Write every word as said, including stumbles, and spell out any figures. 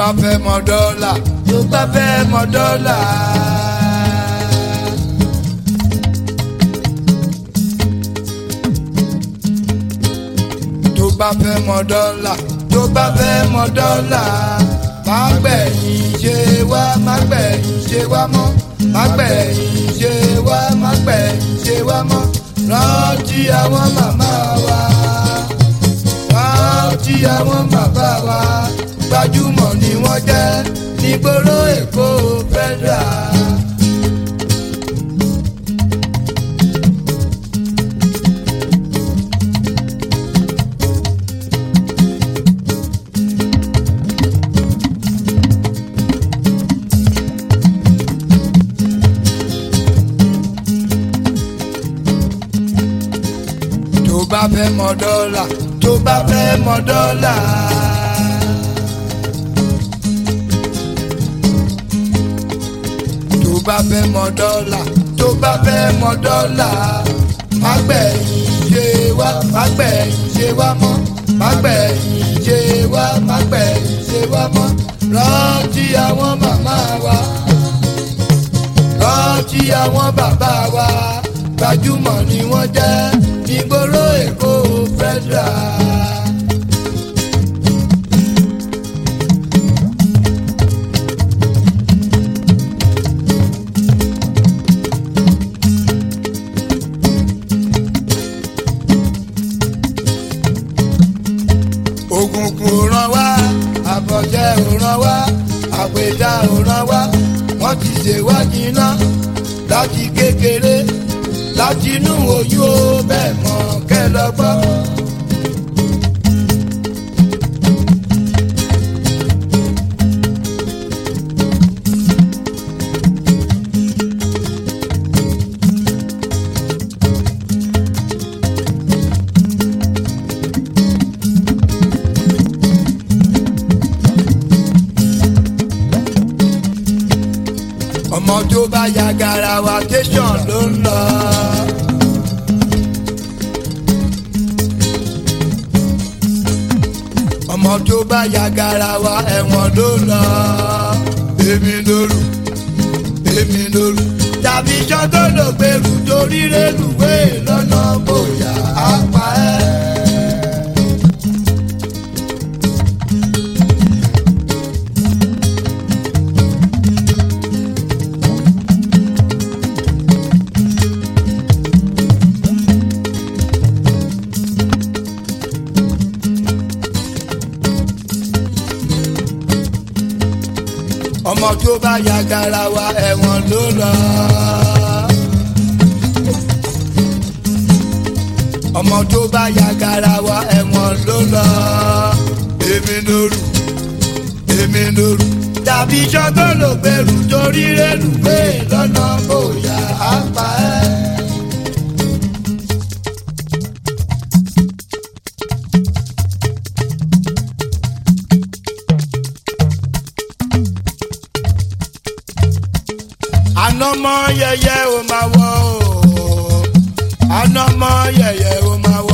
bá fẹ́ mọ dọ́là tó bá fẹ́ mọ dọ́là. tó bá fẹ́ mọ dọ́là tó bá fẹ́ mọ dọ́là. má gbẹ̀yìn ṣe wá má gbẹ̀yìn ṣe wá mọ́ má gbẹ̀yìn ṣe wá má gbẹ̀yìn ṣe wá mọ́. rántí àwọn màmá wa rántí àwọn bàbá wa gbajúmọ̀ ni wọ́n jẹ́ nígboro Èkó federal. tó bá fẹ́ mọ dọ́là tó bá fẹ́ mọ dọ́là. tó bá fẹ́ mọ dọ́là tó bá fẹ́ mọ dọ́là. má gbẹ̀yìn ṣe wá má gbẹ̀yìn ṣe wá mọ́ má gbẹ̀yìn ṣe wá má gbẹ̀yìn ṣe wá mọ́. rántí àwọn màmá wa rántí àwọn bàbá wa gbajúmọ̀ ni wọ́n jẹ́ nígboro Èkó federal. ògùnkùn ò ràn wá àbọ̀jẹ́ ò ràn wá àpèjà ò ràn wá wọ́n ti ṣèwádìí iná láti kékeré láti inú oyún ó bẹ́ẹ̀ mọ̀ kẹ́ lọ gbọ́. ọmọ tó bá ya garawa tẹsán ló ń lọ. ọmọ tó bá ya garawa ẹ̀wọ̀n ló ń lọ. èmi lóru èmi lóru tàbí sọ́tò ló gbèrú torí rélùwé lọ́nà bóyá apá ẹ̀. ọmọ tó bá ya garawa ẹ̀wọ̀n ló lọ. ọmọ tó bá ya garawa ẹ̀wọ̀n ló lọ. èmi lóru èmi lóru tàbí sọ́tò ló gbèrú torí rélùwé lọ́nà bóyá apá ẹ̀. anọmọ yẹyẹ o máa wọ o anọmọ yẹyẹ o máa wọ.